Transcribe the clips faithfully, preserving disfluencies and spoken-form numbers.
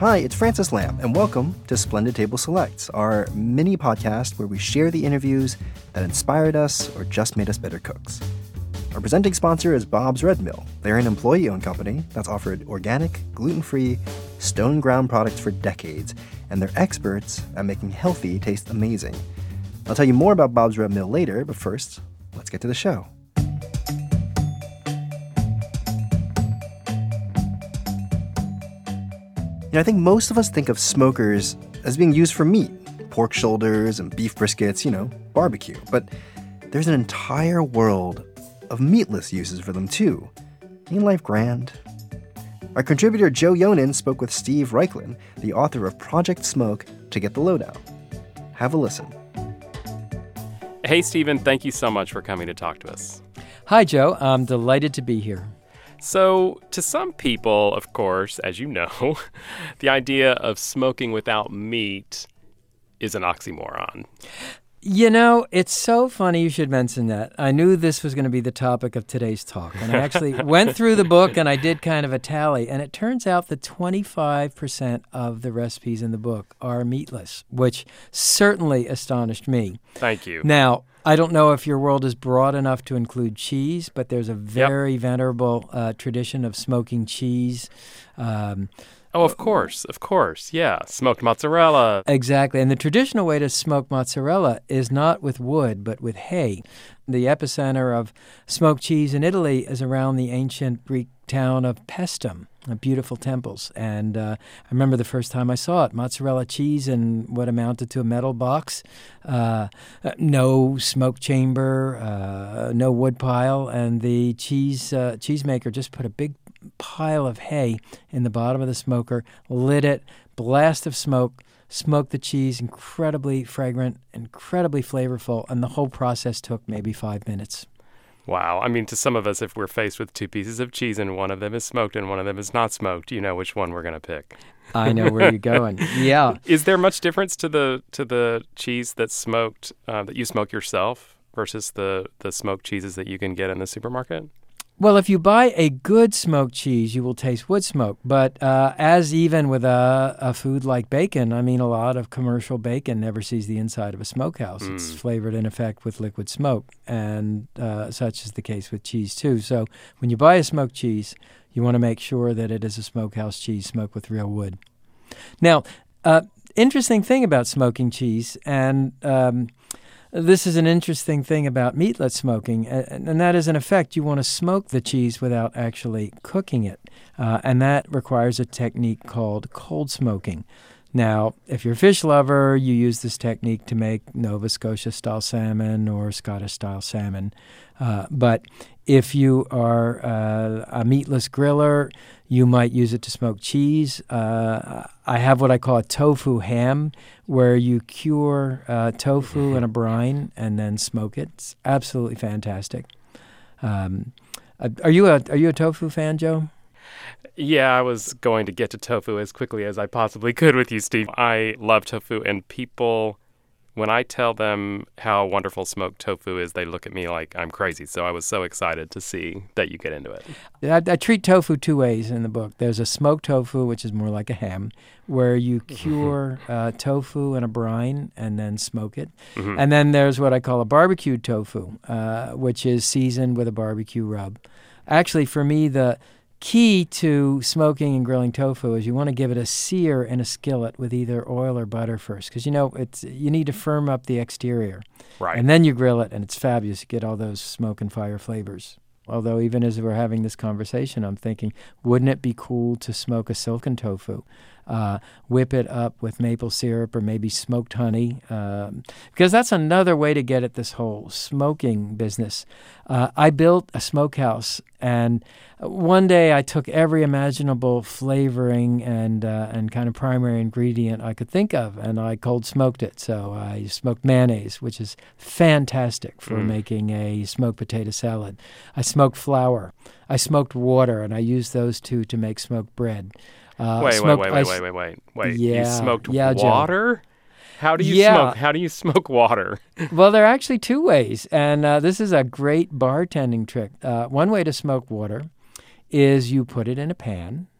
Hi, it's Francis Lamb, and welcome to Splendid Table Selects, our mini podcast where we share the interviews that inspired us or just made us better cooks. Our presenting sponsor is Bob's Red Mill. They're an employee-owned company that's offered organic, gluten-free, stone-ground products for decades, and they're experts at making healthy taste amazing. I'll tell you more about Bob's Red Mill later, but first, let's get to the show. You know, I think most of us think of smokers as being used for meat, pork shoulders and beef briskets, you know, barbecue. But there's an entire world of meatless uses for them too. Ain't life grand? Our contributor Joe Yonan spoke with Steve Reichlin, the author of Project Smoke, to get the lowdown. Have a listen. Hey, Stephen, thank you so much for coming to talk to us. Hi, Joe. I'm delighted to be here. So, to some people, of course, as you know, the idea of smoking without meat is an oxymoron. You know, it's so funny you should mention that. I knew this was going to be the topic of today's talk, and I actually went through the book and I did kind of a tally, and it turns out that twenty-five percent of the recipes in the book are meatless, which certainly astonished me. Thank you. Now, I don't know if your world is broad enough to include cheese, but there's a very Yep. venerable uh, tradition of smoking cheese. Um, Oh, of course, of course, yeah. Smoked mozzarella. Exactly. And the traditional way to smoke mozzarella is not with wood, but with hay. The epicenter of smoked cheese in Italy is around the ancient Greek town of Paestum, beautiful temples. And uh, I remember the first time I saw it, mozzarella cheese in what amounted to a metal box, uh, no smoke chamber, uh, no wood pile, and the cheese uh, cheesemaker just put a big pile of hay in the bottom of the smoker, lit it, blast of smoke, smoked the cheese, incredibly fragrant, incredibly flavorful, and the whole process took maybe five minutes. Wow. I mean, to some of us, if we're faced with two pieces of cheese and one of them is smoked and one of them is not smoked, you know which one we're going to pick. I know where you're going. Yeah. Is there much difference to the to the cheese that's smoked, uh, that you smoke yourself versus the, the smoked cheeses that you can get in the supermarket? Well, if you buy a good smoked cheese, you will taste wood smoke. But uh, as even with a, a food like bacon, I mean, a lot of commercial bacon never sees the inside of a smokehouse. Mm. It's flavored, in effect, with liquid smoke. And uh, such is the case with cheese, too. So when you buy a smoked cheese, you want to make sure that it is a smokehouse cheese smoked with real wood. Now, uh, interesting thing about smoking cheese, and um, this is an interesting thing about meatless smoking, and that is, in effect, you want to smoke the cheese without actually cooking it, uh, and that requires a technique called cold smoking. Now, if you're a fish lover, you use this technique to make Nova Scotia-style salmon or Scottish-style salmon, uh, but if you are uh, a meatless griller, you might use it to smoke cheese. Uh, I have what I call a tofu ham, where you cure uh, tofu in a brine and then smoke it. It's absolutely fantastic. Um, are you a are you a tofu fan, Joe? Yeah, I was going to get to tofu as quickly as I possibly could with you, Steve. I love tofu, and people, when I tell them how wonderful smoked tofu is, they look at me like I'm crazy. So I was so excited to see that you get into it. I, I treat tofu two ways in the book. There's a smoked tofu, which is more like a ham, where you cure uh, tofu in a brine and then smoke it. Mm-hmm. And then there's what I call a barbecued tofu, uh, which is seasoned with a barbecue rub. Actually, for me, the key to smoking and grilling tofu is you want to give it a sear in a skillet with either oil or butter first, because you know it's you need to firm up the exterior, right? And then you grill it, and it's fabulous. You get all those smoke and fire flavors. Although even as we're having this conversation, I'm thinking, wouldn't it be cool to smoke a silken tofu, uh, whip it up with maple syrup or maybe smoked honey? Um, because that's another way to get at this whole smoking business. Uh, I built a smokehouse, and one day I took every imaginable flavoring and uh, and kind of primary ingredient I could think of, and I cold smoked it. So I smoked mayonnaise, which is fantastic for mm. making a smoked potato salad. I smoked flour. I smoked water, and I used those two to make smoked bread. Uh, wait, smoked, wait, wait, wait, wait, wait, wait. Yeah, you smoked yeah, water? Joe. How do you yeah. smoke? How do you smoke water? Well, there are actually two ways, and uh, this is a great bartending trick. Uh, one way to smoke water is you put it in a pan,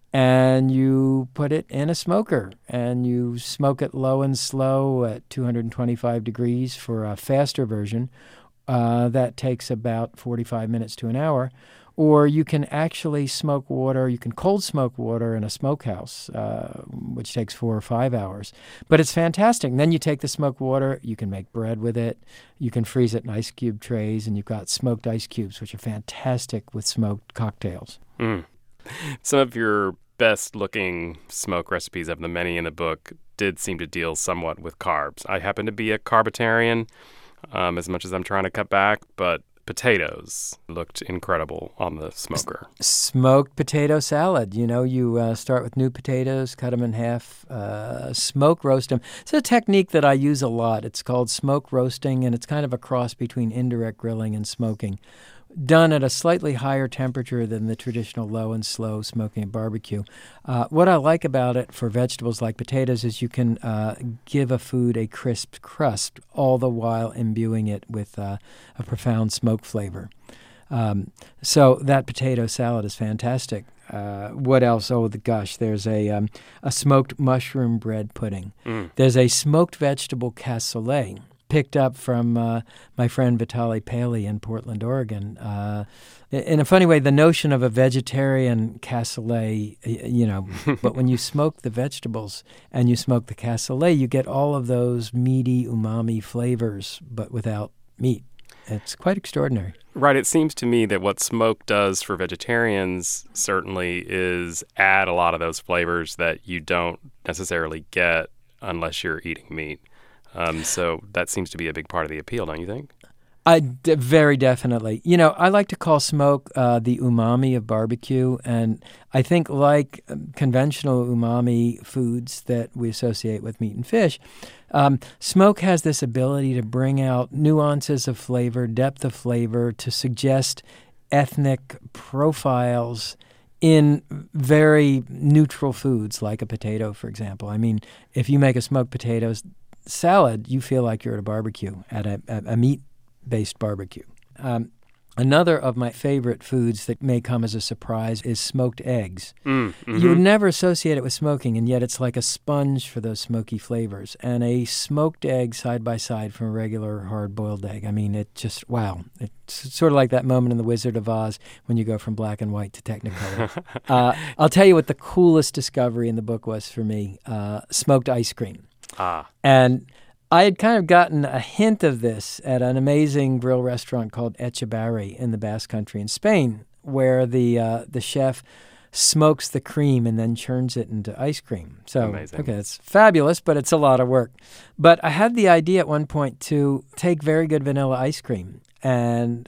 and you put it in a smoker, and you smoke it low and slow at two hundred twenty-five degrees for a faster version. Uh, that takes about forty-five minutes to an hour. Or you can actually smoke water, you can cold smoke water in a smokehouse, uh, which takes four or five hours. But it's fantastic. And then you take the smoked water, you can make bread with it, you can freeze it in ice cube trays, and you've got smoked ice cubes, which are fantastic with smoked cocktails. Mm. Some of your best-looking smoke recipes of the many in the book did seem to deal somewhat with carbs. I happen to be a carbitarian, um, as much as I'm trying to cut back, but potatoes looked incredible on the smoker. Smoked potato salad. You know, you uh, start with new potatoes, cut them in half, uh, smoke roast them. It's a technique that I use a lot. It's called smoke roasting, and it's kind of a cross between indirect grilling and smoking, done at a slightly higher temperature than the traditional low and slow smoking at barbecue. Uh, what I like about it for vegetables like potatoes is you can uh, give a food a crisp crust, all the while imbuing it with uh, a profound smoke flavor. Um, so that potato salad is fantastic. Uh, what else? Oh, the gosh, there's a um, a smoked mushroom bread pudding. Mm. There's a smoked vegetable cassoulet, picked up from uh, my friend Vitaly Paley in Portland, Oregon. Uh, in a funny way, the notion of a vegetarian cassoulet, you know, but when you smoke the vegetables and you smoke the cassoulet, you get all of those meaty umami flavors, but without meat. It's quite extraordinary. Right. It seems to me that what smoke does for vegetarians certainly is add a lot of those flavors that you don't necessarily get unless you're eating meat. Um, so that seems to be a big part of the appeal, don't you think? I d- very definitely. You know, I like to call smoke uh, the umami of barbecue, and I think like um, conventional umami foods that we associate with meat and fish, um, smoke has this ability to bring out nuances of flavor, depth of flavor, to suggest ethnic profiles in very neutral foods like a potato, for example. I mean, if you make a smoked potatoes salad, you feel like you're at a barbecue, at a, a, a meat-based barbecue. Um, another of my favorite foods that may come as a surprise is smoked eggs. Mm, mm-hmm. You would never associate it with smoking, and yet it's like a sponge for those smoky flavors. And a smoked egg side by side from a regular hard-boiled egg. I mean, it just, wow. It's sort of like that moment in The Wizard of Oz when you go from black and white to Technicolor. uh, I'll tell you what the coolest discovery in the book was for me, uh, smoked ice cream. Ah. And I had kind of gotten a hint of this at an amazing grill restaurant called Echevarri in the Basque Country in Spain, where the uh, the chef smokes the cream and then churns it into ice cream. So, amazing. Okay, it's fabulous, but it's a lot of work. But I had the idea at one point to take very good vanilla ice cream and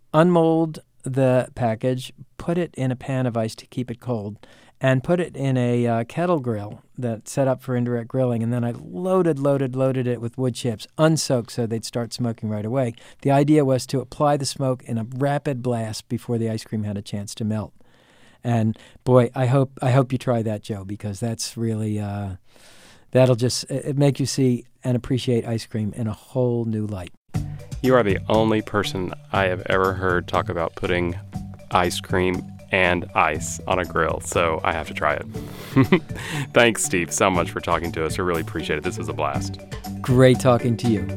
unmold the package, put it in a pan of ice to keep it cold, and put it in a uh, kettle grill that's set up for indirect grilling. And then I loaded, loaded, loaded it with wood chips, unsoaked so they'd start smoking right away. The idea was to apply the smoke in a rapid blast before the ice cream had a chance to melt. And boy, I hope I hope you try that, Joe, because that's really, uh, that'll just it make you see and appreciate ice cream in a whole new light. You are the only person I have ever heard talk about putting ice cream and ice on a grill, so I have to try it. Thanks, Steve, so much for talking to us. I really appreciate it. This was a blast. Great talking to you.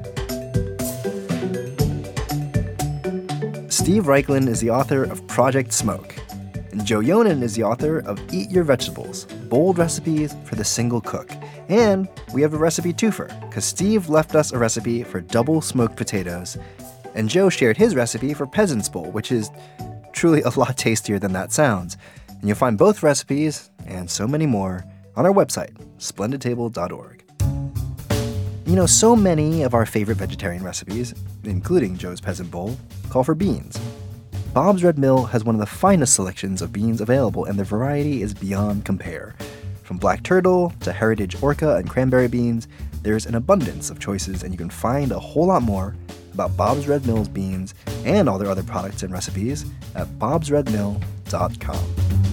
Steve Raichlen is the author of Project Smoke, and Joe Yonan is the author of Eat Your Vegetables, Bold Recipes for the Single Cook. And we have a recipe twofer, because Steve left us a recipe for double smoked potatoes, and Joe shared his recipe for Peasant's Bowl, which is truly a lot tastier than that sounds. And you'll find both recipes, and so many more, on our website, splendid table dot org. You know, so many of our favorite vegetarian recipes, including Joe's Peasant Bowl, call for beans. Bob's Red Mill has one of the finest selections of beans available, and the variety is beyond compare. From black turtle to heritage orca and cranberry beans, there's an abundance of choices, and you can find a whole lot more about Bob's Red Mill's beans and all their other products and recipes at bobs red mill dot com.